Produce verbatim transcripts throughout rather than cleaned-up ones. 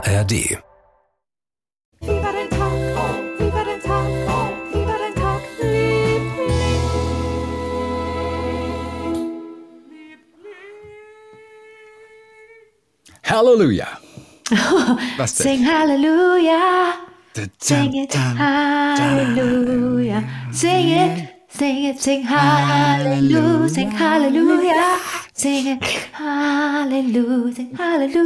R D. Wie war dein Tag? Wie war dein Tag? Wie war dein Tag, Liebling? Halleluja. Was denn? Sing Halleluja. Sing it, Halleluja. Sing it, sing it, sing Halleluja. Sing Halleluja. Sing it, Halleluja. Sing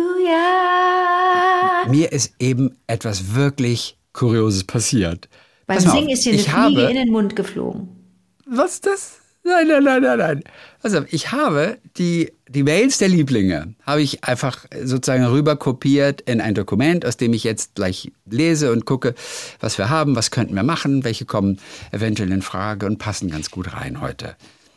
Halleluja. Mir ist eben etwas wirklich Kurioses passiert. Beim Pass mal Singen auf, ist dir eine ich Fliege habe, in den Mund geflogen. Was ist das? Nein, nein, nein, nein, nein. Also ich habe die, die Mails der Lieblinge, habe ich einfach sozusagen rüber kopiert in ein Dokument, aus dem ich jetzt gleich lese und gucke, was wir haben, was könnten wir machen, welche kommen eventuell in Frage und passen ganz gut rein heute.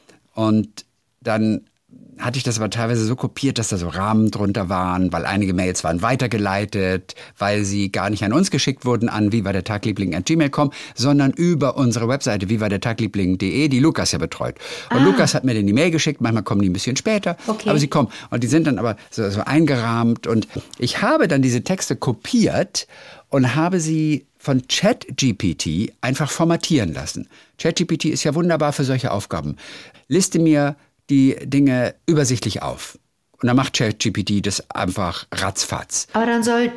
Und dann hatte ich das aber teilweise so kopiert, dass da so Rahmen drunter waren, weil einige Mails waren weitergeleitet, weil sie gar nicht an uns geschickt wurden, an wie war der Tagliebling at gmail punkt com, sondern über unsere Webseite wie war der Tagliebling punkt de, die Lukas ja betreut. Und ah. Lukas hat mir dann die Mail geschickt, manchmal kommen die ein bisschen später, okay. aber sie kommen. Und die sind dann aber so, so eingerahmt. Und ich habe dann diese Texte kopiert und habe sie von ChatGPT einfach formatieren lassen. ChatGPT ist ja wunderbar für solche Aufgaben. Liste mir die Dinge übersichtlich auf. Und dann macht ChatGPT das einfach ratzfatz. Aber dann soll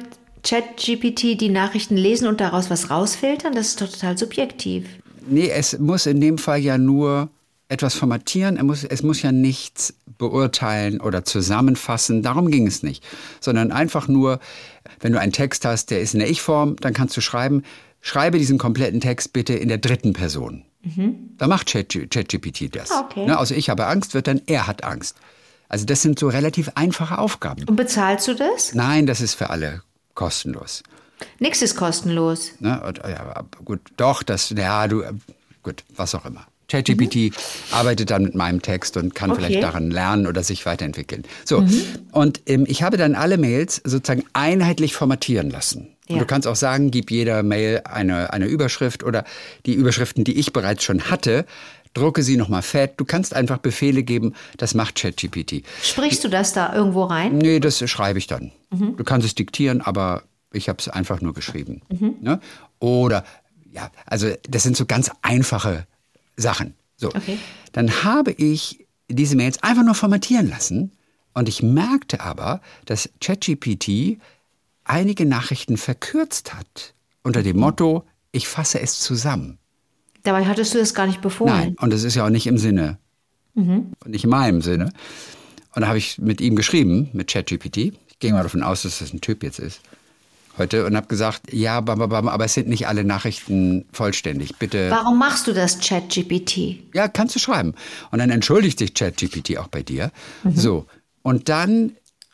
ChatGPT die Nachrichten lesen und daraus was rausfiltern? Das ist doch total subjektiv. Nee, es muss in dem Fall ja nur etwas formatieren. Es muss, es muss ja nichts beurteilen oder zusammenfassen. Darum ging es nicht. Sondern einfach nur, wenn du einen Text hast, der ist in der Ich-Form, dann kannst du schreiben, schreibe diesen kompletten Text bitte in der dritten Person. Mhm. Da macht ChatGPT das. Okay. Ne, also ich habe Angst, wird dann er hat Angst. Also das sind so relativ einfache Aufgaben. Und bezahlst du das? Nein, das ist für alle kostenlos. Nichts ist kostenlos. Ne, und, ja, gut, doch, das, ja, du, gut, was auch immer. ChatGPT mhm. arbeitet dann mit meinem Text und kann okay. vielleicht daran lernen oder sich weiterentwickeln. So, mhm. und ähm, ich habe dann alle Mails sozusagen einheitlich formatieren lassen. Ja. Und du kannst auch sagen, gib jeder Mail eine, eine Überschrift oder die Überschriften, die ich bereits schon hatte, drucke sie nochmal fett. Du kannst einfach Befehle geben, das macht ChatGPT. Sprichst du das da irgendwo rein? Nee, das schreibe ich dann. Mhm. Du kannst es diktieren, aber ich habe es einfach nur geschrieben. Mhm. Ne? Oder, ja, also das sind so ganz einfache Sachen. So. Okay. Dann habe ich diese Mails einfach nur formatieren lassen und ich merkte aber, dass ChatGPT einige Nachrichten verkürzt hat unter dem Motto, ich fasse es zusammen. Dabei hattest du das gar nicht befohlen. Nein, und das ist ja auch nicht im Sinne, mhm. nicht in meinem Sinne. Und da habe ich mit ihm geschrieben, mit ChatGPT. Ich gehe mal davon aus, dass das ein Typ jetzt ist. Heute und habe gesagt, ja, bam, bam, bam, aber es sind nicht alle Nachrichten vollständig. Bitte. Warum machst du das, ChatGPT? Ja, kannst du schreiben. Und dann entschuldigt sich ChatGPT auch bei dir. Mhm. So, und dann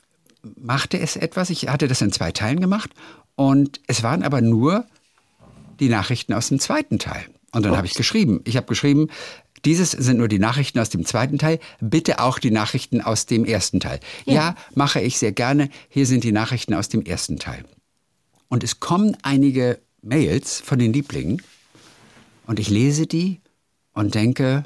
machte es etwas. Ich hatte das in zwei Teilen gemacht und es waren aber nur die Nachrichten aus dem zweiten Teil. Und dann habe ich geschrieben. Ich habe geschrieben, dieses sind nur die Nachrichten aus dem zweiten Teil. Bitte auch die Nachrichten aus dem ersten Teil. Ja, ja mache ich sehr gerne. Hier sind die Nachrichten aus dem ersten Teil. Und es kommen einige Mails von den Lieblingen und ich lese die und denke,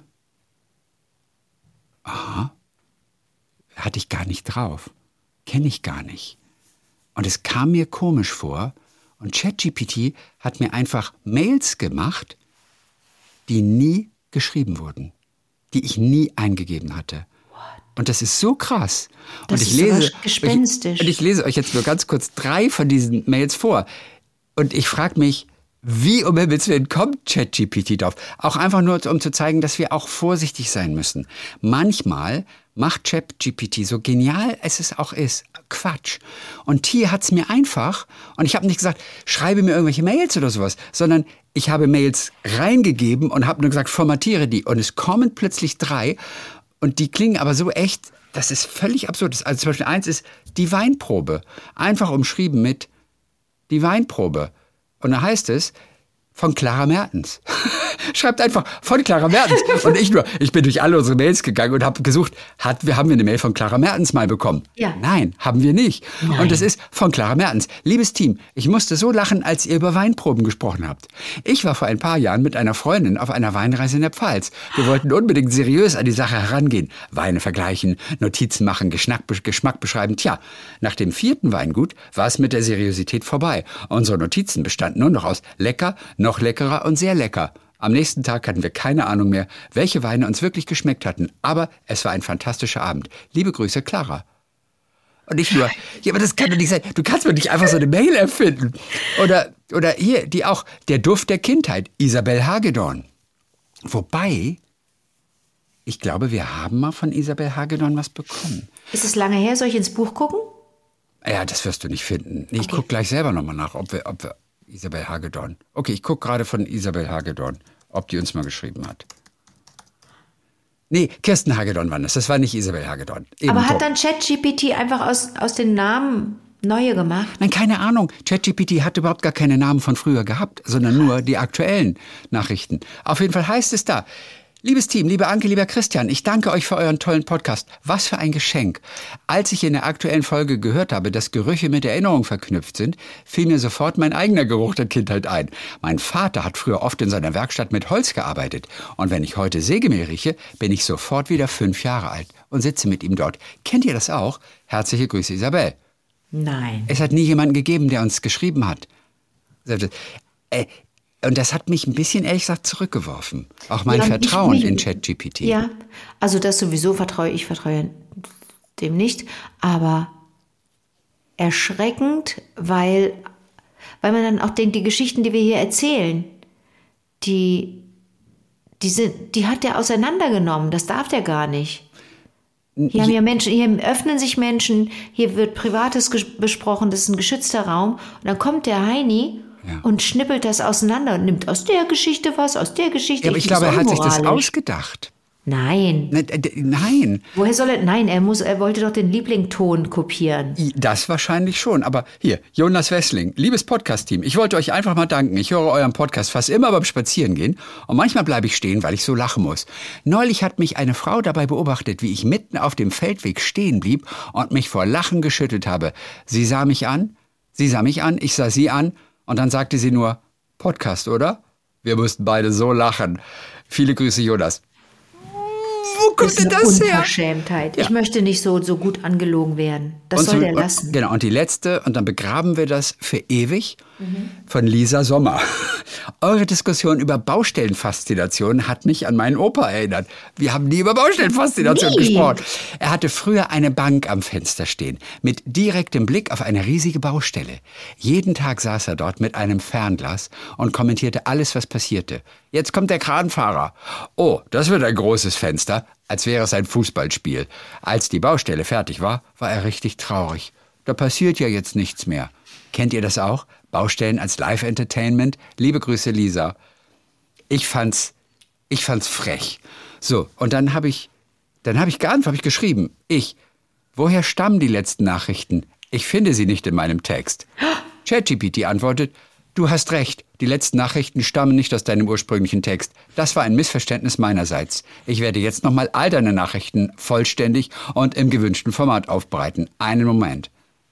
aha, hatte ich gar nicht drauf, kenne ich gar nicht. Und es kam mir komisch vor und ChatGPT hat mir einfach Mails gemacht, die nie geschrieben wurden, die ich nie eingegeben hatte. Und das ist so krass. Das und ich ist lese, aber gespenstisch. Ich, und ich lese euch jetzt nur ganz kurz drei von diesen Mails vor. Und ich frage mich, wie um Himmels Willen kommt ChatGPT drauf? Auch einfach nur, um zu zeigen, dass wir auch vorsichtig sein müssen. Manchmal macht ChatGPT, so genial es es auch ist, Quatsch. Und hier hat's mir einfach, und ich habe nicht gesagt, schreibe mir irgendwelche Mails oder sowas, sondern ich habe Mails reingegeben und habe nur gesagt, formatiere die. Und es kommen plötzlich drei. Und die klingen aber so echt, das ist völlig absurd. Also zum Beispiel eins ist die Weinprobe. Einfach umschrieben mit die Weinprobe. Und da heißt es von Clara Mertens. schreibt einfach von Clara Mertens. Und ich nur, ich bin durch alle unsere Mails gegangen und habe gesucht, hat, wir, haben wir eine Mail von Clara Mertens mal bekommen? Ja. Nein, haben wir nicht. Nein. Und es ist von Clara Mertens. Liebes Team, ich musste so lachen, als ihr über Weinproben gesprochen habt. Ich war vor ein paar Jahren mit einer Freundin auf einer Weinreise in der Pfalz. Wir wollten unbedingt seriös an die Sache herangehen. Weine vergleichen, Notizen machen, Geschmack, Geschmack beschreiben. Tja, nach dem vierten Weingut war es mit der Seriosität vorbei. Unsere Notizen bestanden nur noch aus lecker, noch leckerer und sehr lecker. Am nächsten Tag hatten wir keine Ahnung mehr, welche Weine uns wirklich geschmeckt hatten. Aber es war ein fantastischer Abend. Liebe Grüße, Clara. Und ich nur, ja, aber das kann doch nicht sein. Du kannst mir nicht einfach so eine Mail erfinden. Oder, oder hier, die auch, der Duft der Kindheit, Isabel Hagedorn. Wobei, ich glaube, wir haben mal von Isabel Hagedorn was bekommen. Ist es lange her? Soll ich ins Buch gucken? Ja, das wirst du nicht finden. Nee, ich Okay. gucke gleich selber nochmal nach, ob wir, ob wir Isabel Hagedorn. Okay, ich gucke gerade von Isabel Hagedorn, ob die uns mal geschrieben hat. Nee, Kirsten Hagedorn war das. Das war nicht Isabel Hagedorn. Eben Aber hat drum. dann ChatGPT einfach aus, aus den Namen neue gemacht? Nein, keine Ahnung. ChatGPT hat überhaupt gar keine Namen von früher gehabt, sondern nur die aktuellen Nachrichten. Auf jeden Fall heißt es da: Liebes Team, liebe Anke, lieber Christian, ich danke euch für euren tollen Podcast. Was für ein Geschenk. Als ich in der aktuellen Folge gehört habe, dass Gerüche mit Erinnerungen verknüpft sind, fiel mir sofort mein eigener Geruch der Kindheit ein. Mein Vater hat früher oft in seiner Werkstatt mit Holz gearbeitet. Und wenn ich heute Sägemehl rieche, bin ich sofort wieder fünf Jahre alt und sitze mit ihm dort. Kennt ihr das auch? Herzliche Grüße, Isabel. Nein. Es hat nie jemanden gegeben, der uns geschrieben hat. Äh, Und das hat mich ein bisschen, ehrlich gesagt, zurückgeworfen. Auch mein Ja, Vertrauen mich- mich- in ChatGPT. Ja, also das sowieso vertraue ich, vertraue dem nicht, aber erschreckend, weil, weil man dann auch denkt, die Geschichten, die wir hier erzählen, die, die, sind, die hat der auseinandergenommen, das darf der gar nicht. Hier haben ja Menschen, hier öffnen sich Menschen, hier wird Privates ges- besprochen, das ist ein geschützter Raum und dann kommt der Heini Ja. und schnippelt das auseinander und nimmt aus der Geschichte was, aus der Geschichte. Ja, aber ich finde glaube, er hat sich das unmoralisch. ausgedacht. Nein. Ne, äh, d- Nein, Woher soll er? Nein, er muss, er wollte doch den Lieblington kopieren. I- das wahrscheinlich schon. Aber hier, Jonas Wessling, liebes Podcast-Team, ich wollte euch einfach mal danken. Ich höre euren Podcast fast immer beim Spazierengehen und manchmal bleibe ich stehen, weil ich so lachen muss. Neulich hat mich eine Frau dabei beobachtet, wie ich mitten auf dem Feldweg stehen blieb und mich vor Lachen geschüttelt habe. Sie sah mich an, sie sah mich an, ich sah sie an und dann sagte sie nur, Podcast, oder? Wir mussten beide so lachen. Viele Grüße, Jonas. Wo kommt denn eine das her? Unverschämtheit. Ja. Ich möchte nicht so, so gut angelogen werden. Das Und soll zum- der lassen. Und, genau, und die letzte, und dann begraben wir das für ewig, von Lisa Sommer. Eure Diskussion über Baustellenfaszination hat mich an meinen Opa erinnert. Wir haben nie über Baustellenfaszination Nie. gesprochen. Er hatte früher eine Bank am Fenster stehen, mit direktem Blick auf eine riesige Baustelle. Jeden Tag saß er dort mit einem Fernglas und kommentierte alles, was passierte. Jetzt kommt der Kranfahrer. Oh, das wird ein großes Fenster, als wäre es ein Fußballspiel. Als die Baustelle fertig war, war er richtig traurig. Da passiert ja jetzt nichts mehr. Kennt ihr das auch? Baustellen als Live-Entertainment? Liebe Grüße, Lisa. Ich fand's, ich fand's frech. So, und dann habe ich, dann habe ich geantwortet, habe ich geschrieben. Ich, woher stammen die letzten Nachrichten? Ich finde sie nicht in meinem Text. ChatGPT antwortet, du hast recht, die letzten Nachrichten stammen nicht aus deinem ursprünglichen Text. Das war ein Missverständnis meinerseits. Ich werde jetzt nochmal all deine Nachrichten vollständig und im gewünschten Format aufbereiten. Einen Moment.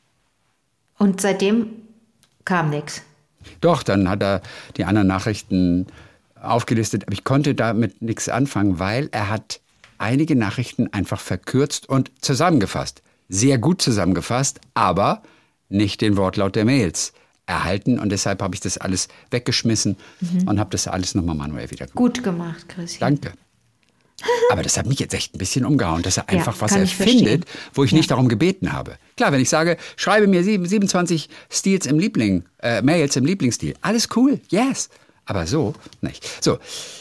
Und seitdem kam nichts. Doch, dann hat er die anderen Nachrichten aufgelistet, aber ich konnte damit nichts anfangen, weil er hat einige Nachrichten einfach verkürzt und zusammengefasst. Sehr gut zusammengefasst, aber nicht den Wortlaut der Mails erhalten und deshalb habe ich das alles weggeschmissen und habe das alles nochmal manuell wieder gemacht. Gut gemacht, Christian. Danke. Aber das hat mich jetzt echt ein bisschen umgehauen, dass er Ja, einfach was kann ich erfindet, verstehen. wo ich nicht darum gebeten habe. Klar, wenn ich sage, schreibe mir sieben, siebenundzwanzig Stils im Liebling, äh, Mails im Lieblingsstil, alles cool, yes. Aber so nicht. So.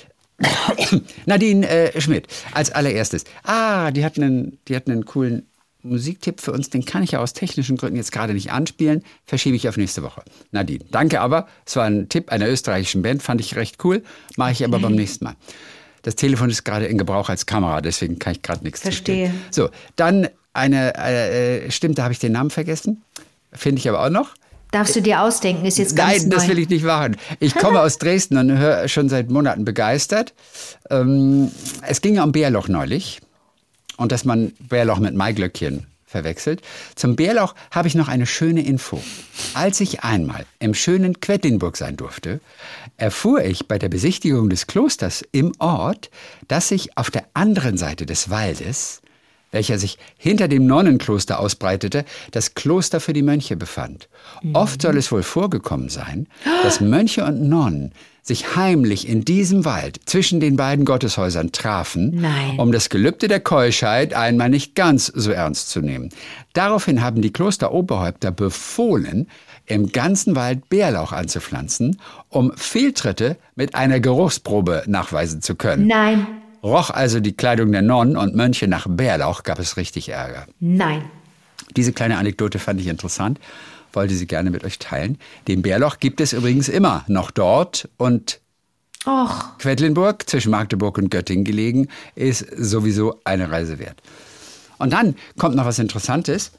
Nadine äh, Schmidt, als allererstes. Ah, die hat einen, die hat einen coolen Musiktipp für uns, den kann ich ja aus technischen Gründen jetzt gerade nicht anspielen, verschiebe ich auf nächste Woche. Nadine, danke aber, es war ein Tipp einer österreichischen Band, fand ich recht cool, mache ich aber beim nächsten Mal. Das Telefon ist gerade in Gebrauch als Kamera, deswegen kann ich gerade nichts Verstehe. zuspielen. So, dann eine, äh, stimmt, da habe ich den Namen vergessen, finde ich aber auch noch. Darfst du dir ausdenken, ist jetzt ganz Nein, das neu. will ich nicht machen. Ich komme aus Dresden und höre schon seit Monaten begeistert. Ähm, es ging ja um Bärlauch neulich und dass man Bärlauch mit Maiglöckchen verwechselt. Zum Bärlauch habe ich noch eine schöne Info. Als ich einmal im schönen Quedlinburg sein durfte, erfuhr ich bei der Besichtigung des Klosters im Ort, dass sich auf der anderen Seite des Waldes, welcher sich hinter dem Nonnenkloster ausbreitete, das Kloster für die Mönche befand. Mhm. Oft soll es wohl vorgekommen sein, dass Mönche und Nonnen sich heimlich in diesem Wald zwischen den beiden Gotteshäusern trafen, Nein. um das Gelübde der Keuschheit einmal nicht ganz so ernst zu nehmen. Daraufhin haben die Klosteroberhäupter befohlen, im ganzen Wald Bärlauch anzupflanzen, um Fehltritte mit einer Geruchsprobe nachweisen zu können. Nein, Roch also die Kleidung der Nonnen und Mönche nach Bärlauch, gab es richtig Ärger. nein. Diese kleine Anekdote fand ich interessant, wollte sie gerne mit euch teilen. Den Bärlauch gibt es übrigens immer noch dort und Och, Quedlinburg, zwischen Magdeburg und Göttingen gelegen, ist sowieso eine Reise wert. Und dann kommt noch was Interessantes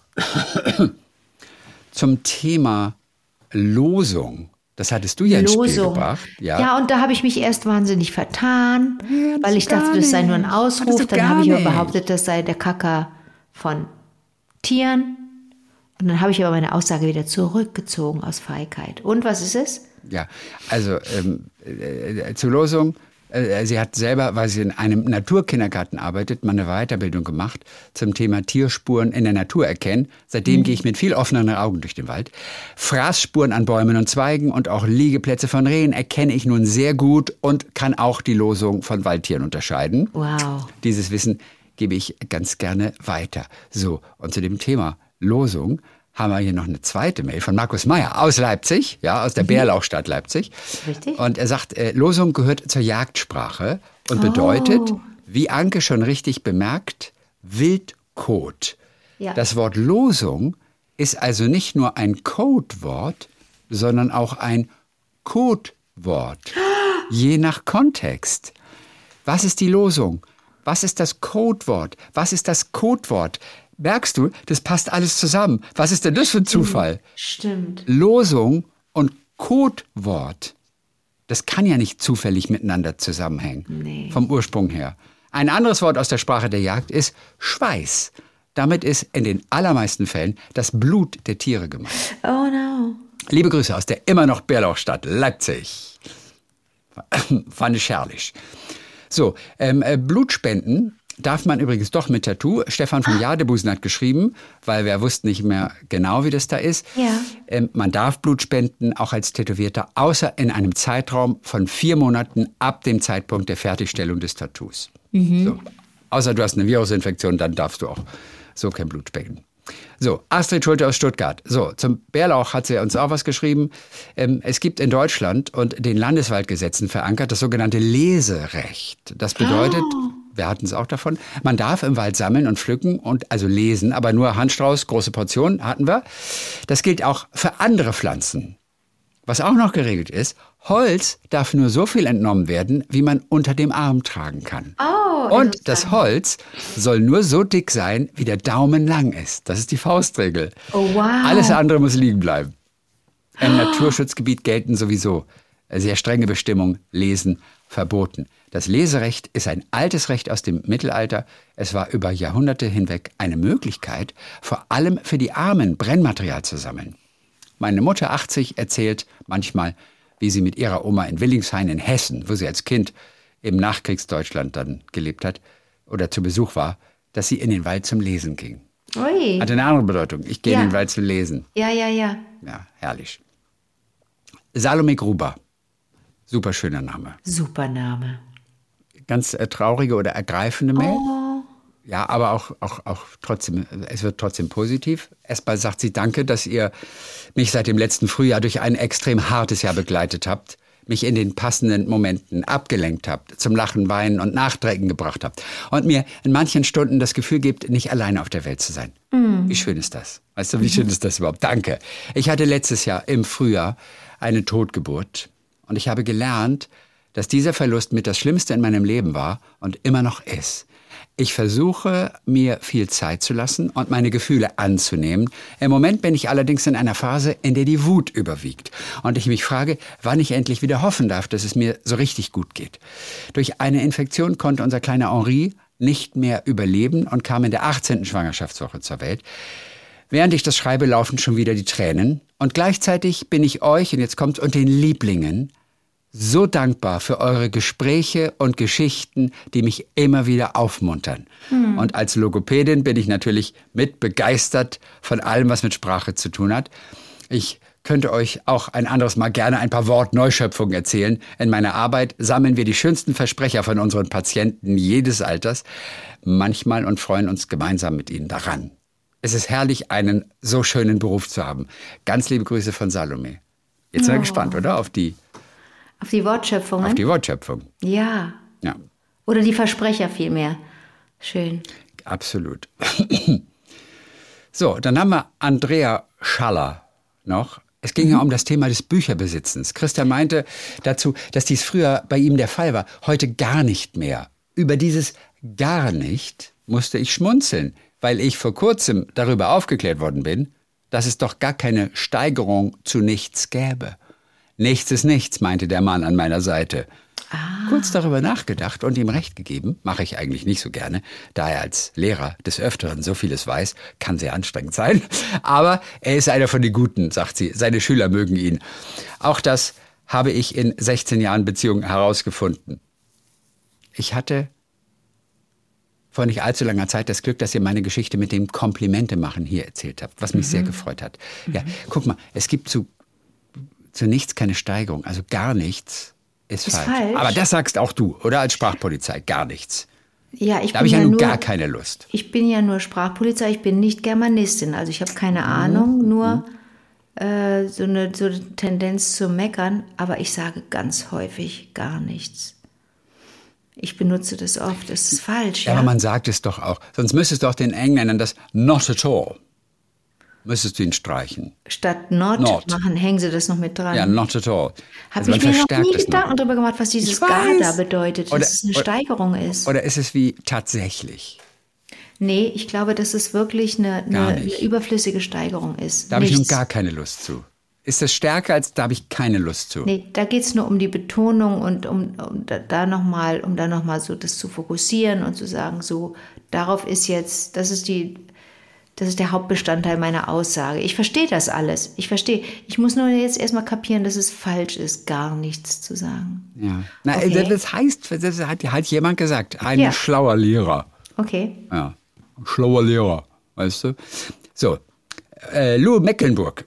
zum Thema Losung. Das hattest du ja ins Spiel Losung. gebracht. Ja. und da habe ich mich erst wahnsinnig vertan, Ja, das weil ich gar dachte, das sei nur ein nicht. Ausruf. Das Dann gar habe ich aber nicht. behauptet, das sei der Kacker von Tieren. Und dann habe ich aber meine Aussage wieder zurückgezogen aus Feigheit. Und was ist es? Ja, also ähm, äh, zur Losung. Äh, sie hat selber, weil sie in einem Naturkindergarten arbeitet, mal eine Weiterbildung gemacht zum Thema Tierspuren in der Natur erkennen. Seitdem mhm. gehe ich mit viel offeneren Augen durch den Wald. Fraßspuren an Bäumen und Zweigen und auch Liegeplätze von Rehen erkenne ich nun sehr gut und kann auch die Losung von Waldtieren unterscheiden. Wow. Dieses Wissen gebe ich ganz gerne weiter. So, und zu dem Thema Losung haben wir hier noch eine zweite Mail von Markus Meyer aus Leipzig, ja, aus der mhm. Bärlauchstadt Leipzig. Richtig. Und er sagt, äh, Losung gehört zur Jagdsprache und bedeutet, Oh. wie Anke schon richtig bemerkt, Wildkot. Ja. Das Wort Losung ist also nicht nur ein Codewort, sondern auch ein Codewort, je nach Kontext. Was ist die Losung? Was ist das Codewort? Was ist das Codewort? Merkst du, das passt alles zusammen. Was ist denn das für ein Zufall? Stimmt. Losung und Codewort, das kann ja nicht zufällig miteinander zusammenhängen. Nee. Vom Ursprung her. Ein anderes Wort aus der Sprache der Jagd ist Schweiß. Damit ist in den allermeisten Fällen das Blut der Tiere gemeint. Oh no. Liebe Grüße aus der immer noch Bärlauchstadt Leipzig. Fand ich herrlich. So, ähm, äh, Blutspenden darf man übrigens doch mit Tattoo. Stefan von Jadebusen hat geschrieben, weil wir wussten nicht mehr genau, wie das da ist. Ja. Ähm, man darf Blut spenden, auch als Tätowierter, außer in einem Zeitraum von vier Monaten ab dem Zeitpunkt der Fertigstellung des Tattoos. Mhm. So. Außer du hast eine Virusinfektion, dann darfst du auch so kein Blut spenden. So, Astrid Schulte aus Stuttgart. So, zum Bärlauch hat sie uns auch was geschrieben. Ähm, es gibt in Deutschland und den Landeswaldgesetzen verankert das sogenannte Leserecht. Das bedeutet, oh. wir hatten es auch davon, man darf im Wald sammeln und pflücken und also lesen, aber nur Handstrauß, große Portionen hatten wir. Das gilt auch für andere Pflanzen. Was auch noch geregelt ist, Holz darf nur so viel entnommen werden, wie man unter dem Arm tragen kann. Oh, und das Holz soll nur so dick sein, wie der Daumen lang ist. Das ist die Faustregel. Oh, wow. Alles andere muss liegen bleiben. Im Naturschutzgebiet gelten sowieso sehr strenge Bestimmungen, Lesen verboten. Das Leserecht ist ein altes Recht aus dem Mittelalter. Es war über Jahrhunderte hinweg eine Möglichkeit, vor allem für die Armen Brennmaterial zu sammeln. Meine Mutter, achtzig, erzählt manchmal, wie sie mit ihrer Oma in Willingshain in Hessen, wo sie als Kind im Nachkriegsdeutschland dann gelebt hat oder zu Besuch war, dass sie in den Wald zum Lesen ging. Ui. Hat eine andere Bedeutung. Ich gehe Ja. in den Wald zu lesen. Ja, ja, ja. Ja, herrlich. Salome Gruber. Super schöner Name. Super Name. Ganz äh, traurige oder ergreifende Mail. Oh. Ja, aber auch, auch, auch trotzdem, es wird trotzdem positiv. Erstmal sagt sie Danke, dass ihr mich seit dem letzten Frühjahr durch ein extrem hartes Jahr begleitet habt, mich in den passenden Momenten abgelenkt habt, zum Lachen, Weinen und Nachdenken gebracht habt und mir in manchen Stunden das Gefühl gibt, nicht alleine auf der Welt zu sein. Mm. Wie schön ist das? Weißt du, wie schön ist das überhaupt? Danke. Ich hatte letztes Jahr im Frühjahr eine Totgeburt und ich habe gelernt, dass dieser Verlust mit das Schlimmste in meinem Leben war und immer noch ist. Ich versuche, mir viel Zeit zu lassen und meine Gefühle anzunehmen. Im Moment bin ich allerdings in einer Phase, in der die Wut überwiegt. Und ich mich frage, wann ich endlich wieder hoffen darf, dass es mir so richtig gut geht. Durch eine Infektion konnte unser kleiner Henri nicht mehr überleben und kam in der achtzehnten Schwangerschaftswoche zur Welt. Während ich das schreibe, laufen schon wieder die Tränen. Und gleichzeitig bin ich euch, und jetzt kommt's, und den Lieblingen so dankbar für eure Gespräche und Geschichten, die mich immer wieder aufmuntern. Hm. Und als Logopädin bin ich natürlich mit begeistert von allem, was mit Sprache zu tun hat. Ich könnte euch auch ein anderes Mal gerne ein paar Wortneuschöpfungen erzählen. In meiner Arbeit sammeln wir die schönsten Versprecher von unseren Patienten jedes Alters, manchmal, und freuen uns gemeinsam mit ihnen daran. Es ist herrlich, einen so schönen Beruf zu haben. Ganz liebe Grüße von Salome. Jetzt sind wir Oh. gespannt, oder? Auf die Auf die Wortschöpfungen? Auf die Wortschöpfung. Ja. Ja, Oder die Versprecher vielmehr. Schön. absolut. So, dann haben wir Andrea Schaller noch. Es ging ja um das Thema des Bücherbesitzens. Christian meinte dazu, dass dies früher bei ihm der Fall war, heute gar nicht mehr. Über dieses gar nicht musste ich schmunzeln, weil ich vor kurzem darüber aufgeklärt worden bin, dass es doch gar keine Steigerung zu nichts gäbe. Nichts ist nichts, meinte der Mann an meiner Seite. Ah. Kurz darüber nachgedacht und ihm recht gegeben, mache ich eigentlich nicht so gerne, da er als Lehrer des Öfteren so vieles weiß, kann sehr anstrengend sein. Aber er ist einer von den Guten, sagt sie. Seine Schüler mögen ihn. Auch das habe ich in sechzehn Jahren Beziehung herausgefunden. Ich hatte vor nicht allzu langer Zeit das Glück, dass ihr meine Geschichte mit dem Komplimente machen hier erzählt habt, was mich mhm. sehr gefreut hat. Mhm. Ja, guck mal, es gibt zu, zu nichts keine Steigerung, also gar nichts ist, ist falsch. falsch. Aber das sagst auch du, oder? Als Sprachpolizei, gar nichts. Ja, ich da bin habe ich ja, ja nun nur, gar keine Lust. Ich bin ja nur Sprachpolizei, ich bin nicht Germanistin, also ich habe keine Ahnung, nur äh, so, eine, so eine Tendenz zu meckern, aber ich sage ganz häufig gar nichts. Ich benutze das oft, das ist falsch. Ja, Ja, aber man sagt es doch auch. Sonst müsstest du auch den Engländern das not at all. Müsstest du ihn streichen. Statt not, Not. machen, hängen sie das noch mit dran. Ja, not at all. Habe Also ich man mir noch verstärkt nie es Gedanken darüber gemacht, was dieses Ich gar weiß. da bedeutet, dass Oder- es eine oder- Steigerung ist. Oder ist es wie tatsächlich? Nee, ich glaube, dass es wirklich eine, Gar eine, nicht. eine überflüssige Steigerung ist. Da habe ich nun Nichts. gar keine Lust zu. Ist das stärker, als da habe ich keine Lust zu? Nee, da geht es nur um die Betonung und um, um da, da nochmal, um da nochmal so das zu fokussieren und zu sagen, so, darauf ist jetzt, das ist die, das ist der Hauptbestandteil meiner Aussage. Ich verstehe das alles. Ich verstehe. Ich muss nur jetzt erstmal kapieren, dass es falsch ist, gar nichts zu sagen. Ja. Na, Okay. das heißt, das hat halt jemand gesagt, ein Ja. schlauer Lehrer. Okay. Ja, ein schlauer Lehrer, weißt du? So, äh, Lou Mecklenburg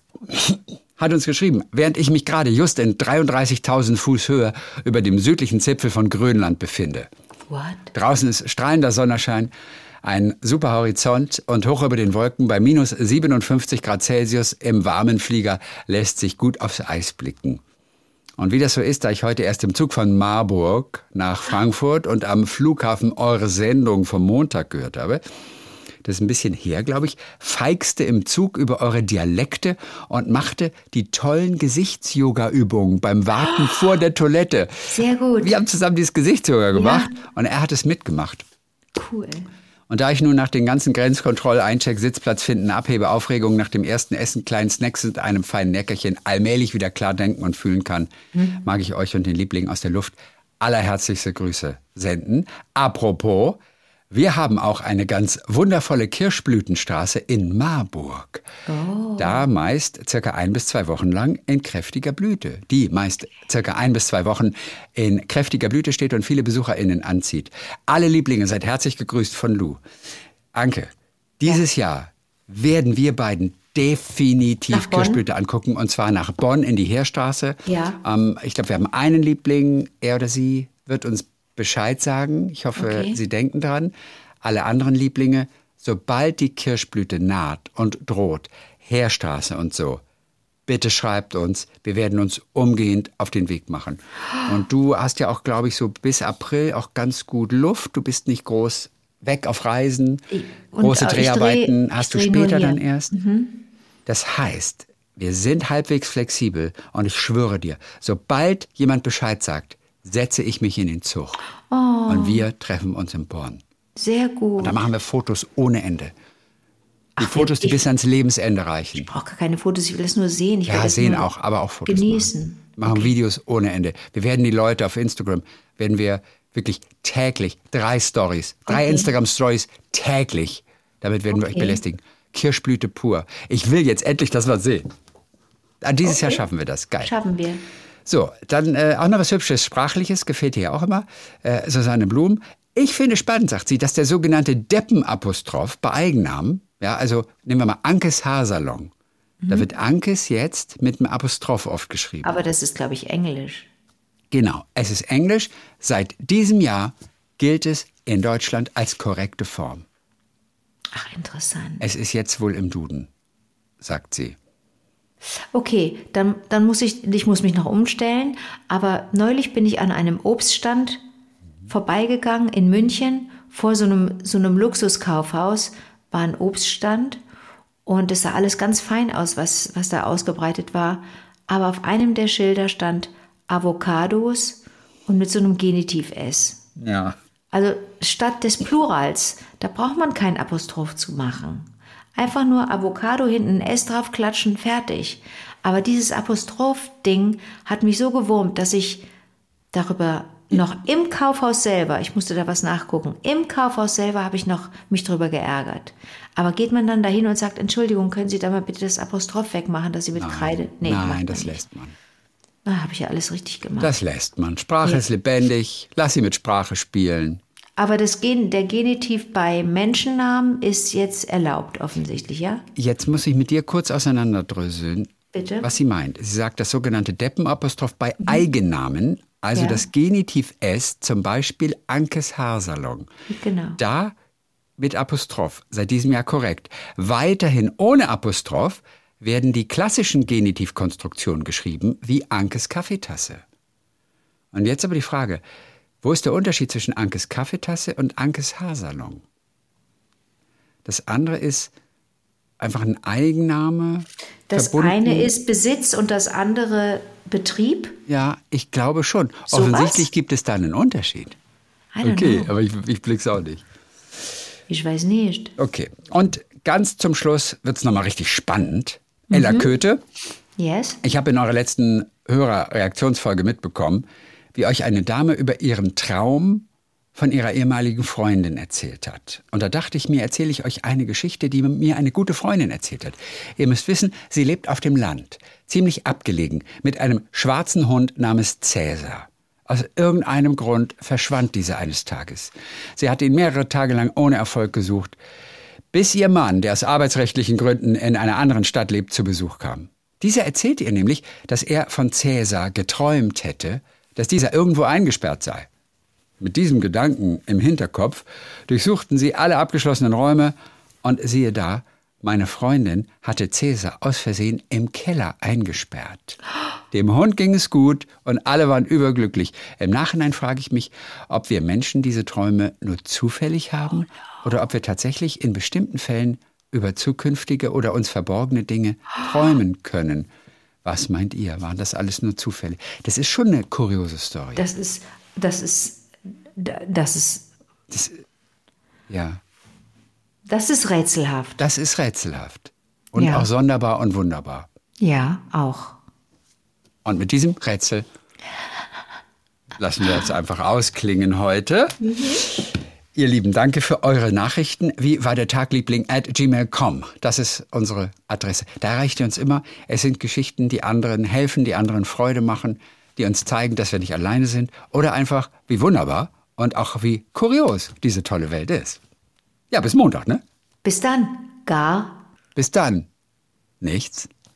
hat uns geschrieben, während ich mich gerade just in dreiunddreißigtausend Fuß Höhe über dem südlichen Zipfel von Grönland befinde. What? Draußen ist strahlender Sonnenschein, ein super Horizont und hoch über den Wolken bei minus siebenundfünfzig Grad Celsius im warmen Flieger lässt sich gut aufs Eis blicken. Und wie das so ist, da ich heute erst im Zug von Marburg nach Frankfurt und am Flughafen eure Sendung vom Montag gehört habe, das ist ein bisschen her, glaube ich, feigste im Zug über eure Dialekte und machte die tollen Gesichts-Yoga-Übungen beim Warten vor der Toilette. Sehr gut. Wir haben zusammen dieses Gesichts-Yoga gemacht und er hat es mitgemacht. Cool. Und da ich nun nach den ganzen Grenzkontroll, Eincheck, Sitzplatz finden, Abhebe, Aufregungen nach dem ersten Essen, kleinen Snacks und einem feinen Neckerchen allmählich wieder klar denken und fühlen kann, hm. mag ich euch und den Lieblingen aus der Luft allerherzlichste Grüße senden. Apropos, wir haben auch eine ganz wundervolle Kirschblütenstraße in Marburg. Oh. Da meist circa ein bis zwei Wochen lang in kräftiger Blüte. Die meist circa ein bis zwei Wochen in kräftiger Blüte steht und viele BesucherInnen anzieht. Alle Lieblinge, seid herzlich gegrüßt von Lou. Anke, dieses ja. Jahr werden wir beiden definitiv Kirschblüte angucken. Und zwar nach Bonn in die Heerstraße. Ja. Ähm, ich glaube, wir haben einen Liebling, er oder sie wird uns Bescheid sagen. Ich hoffe, okay. Sie denken dran. Alle anderen Lieblinge, sobald die Kirschblüte naht und droht, Heerstraße und so, bitte schreibt uns. Wir werden uns umgehend auf den Weg machen. Und du hast ja auch, glaube ich, so bis April auch ganz gut Luft. Du bist nicht groß weg auf Reisen. Und Große ich Dreharbeiten dreh, hast du ich dreh nur später hier. dann erst. Mhm. Das heißt, wir sind halbwegs flexibel. Und ich schwöre dir, sobald jemand Bescheid sagt, setze ich mich in den Zug. Oh. Und wir treffen uns in Bonn. Sehr gut. Und da machen wir Fotos ohne Ende. Die Ach, Fotos, die ich- bis ans Lebensende reichen. Ich brauche gar keine Fotos, ich will das nur sehen. Ich will Ja, das sehen nur auch, aber auch Fotos genießen. machen. Wir machen Videos ohne Ende. Wir werden die Leute auf Instagram, werden wir wirklich täglich drei Stories, drei Okay. Instagram-Stories täglich. Damit werden wir euch Okay. belästigen. Kirschblüte pur. Ich will jetzt endlich das mal sehen. Ah, dieses Okay. Jahr schaffen wir das. Geil. Schaffen wir. So, dann äh, auch noch was Hübsches, Sprachliches, gefällt dir ja auch immer. Äh, Susanne Blum. Ich finde spannend, sagt sie, dass der sogenannte Deppenapostroph bei Eigennamen, ja, also nehmen wir mal Ankes Haarsalon. Mhm. Da wird Ankes jetzt mit einem Apostroph oft geschrieben. Aber das ist, glaube ich, Englisch. Genau, es ist Englisch. Seit diesem Jahr gilt es in Deutschland als korrekte Form. Ach, interessant. Es ist jetzt wohl im Duden, sagt sie. Okay, dann, dann muss ich, ich muss mich noch umstellen. Aber neulich bin ich an einem Obststand vorbeigegangen in München. Vor so einem, so einem Luxuskaufhaus war ein Obststand. Und es sah alles ganz fein aus, was, was da ausgebreitet war. Aber auf einem der Schilder stand Avocados und mit so einem Genitiv S. Ja. Also statt des Plurals, da braucht man kein Apostroph zu machen. Einfach nur Avocado hinten ein S drauf klatschen, fertig. Aber dieses Apostroph-Ding hat mich so gewurmt, dass ich darüber noch im Kaufhaus selber, ich musste da was nachgucken, im Kaufhaus selber habe ich noch mich drüber geärgert. Aber geht man dann dahin und sagt, Entschuldigung, können Sie da mal bitte das Apostroph wegmachen, dass Sie mit Kreide... Nee, macht Nein, man das nicht. lässt man. Da habe ich ja alles richtig gemacht. Das lässt man. Sprache Ja. ist lebendig. Lass sie mit Sprache spielen. Aber das Gen, der Genitiv bei Menschennamen ist jetzt erlaubt, offensichtlich, ja? Jetzt muss ich mit dir kurz auseinanderdröseln, Bitte? was sie meint. Sie sagt das sogenannte Deppenapostroph bei Eigennamen, also Ja. das Genitiv S, zum Beispiel Ankes Haarsalon. Genau. Da mit Apostroph, seit diesem Jahr korrekt. Weiterhin ohne Apostroph werden die klassischen Genitivkonstruktionen geschrieben, wie Ankes Kaffeetasse. Und jetzt aber die Frage, wo ist der Unterschied zwischen Ankes Kaffeetasse und Ankes Haarsalon? Das andere ist einfach ein Eigenname. Das verbunden- eine ist Besitz und das andere Betrieb. Ja, ich glaube schon. So Offensichtlich was? gibt es da einen Unterschied. I don't Okay, know. aber ich, ich blick's auch nicht. Ich weiß nicht. Okay, und ganz zum Schluss wird's nochmal richtig spannend. Ella Köthe, Yes? ich habe in eurer letzten Hörerreaktionsfolge mitbekommen, wie euch eine Dame über ihren Traum von ihrer ehemaligen Freundin erzählt hat. Und da dachte ich mir, erzähle ich euch eine Geschichte, die mir eine gute Freundin erzählt hat. Ihr müsst wissen, sie lebt auf dem Land, ziemlich abgelegen, mit einem schwarzen Hund namens Cäsar. Aus irgendeinem Grund verschwand dieser eines Tages. Sie hat ihn mehrere Tage lang ohne Erfolg gesucht, bis ihr Mann, der aus arbeitsrechtlichen Gründen in einer anderen Stadt lebt, zu Besuch kam. Dieser erzählte ihr nämlich, dass er von Cäsar geträumt hätte, dass dieser irgendwo eingesperrt sei. Mit diesem Gedanken im Hinterkopf durchsuchten sie alle abgeschlossenen Räume und siehe da, meine Freundin hatte Cäsar aus Versehen im Keller eingesperrt. Dem Hund ging es gut und alle waren überglücklich. Im Nachhinein frage ich mich, ob wir Menschen diese Träume nur zufällig haben oder ob wir tatsächlich in bestimmten Fällen über zukünftige oder uns verborgene Dinge träumen können. Was meint ihr? Waren das alles nur Zufälle? Das ist schon eine kuriose Story. Das ist, das ist, das ist, Das, ja, das ist rätselhaft. das ist rätselhaft. Und Ja. auch sonderbar und wunderbar. Ja, auch. Und mit diesem Rätsel lassen wir uns einfach ausklingen heute. Ihr Lieben, danke für eure Nachrichten. Wie war der Tagliebling at gmail punkt com? Das ist unsere Adresse. Da erreicht ihr uns immer. Es sind Geschichten, die anderen helfen, die anderen Freude machen, die uns zeigen, dass wir nicht alleine sind. Oder einfach, wie wunderbar und auch wie kurios diese tolle Welt ist. Ja, bis Montag, ne? Bis dann. Gar Bis dann. Nichts.